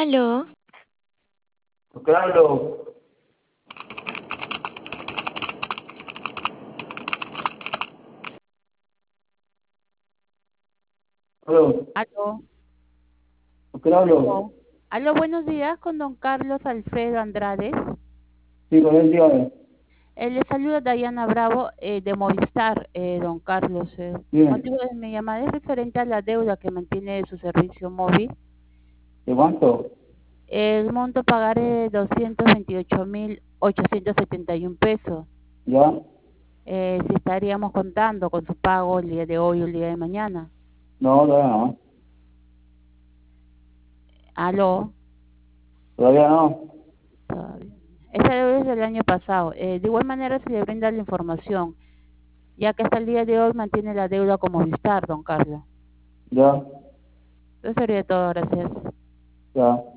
Aló, Claro, claro, Aló, claro, aló, aló, buenos días con don Carlos Alfredo Andrade. sí, con él dígame, Le saluda Dayana Bravo de Movistar, don Carlos. dime, Motivo de mi llamada es referente a la deuda que mantiene su servicio móvil. ¿de cuánto? El monto a pagar es 228.871 pesos. ¿Ya? Si estaríamos contando con su pago el día de hoy o el día de mañana. No, todavía no, Aló. todavía no, Todavía. Esta deuda es del año pasado. De igual manera se le brinda la información, ya que hasta el día de hoy mantiene la deuda con Movistar, don Carlos. ya, Eso sería todo, gracias. ya.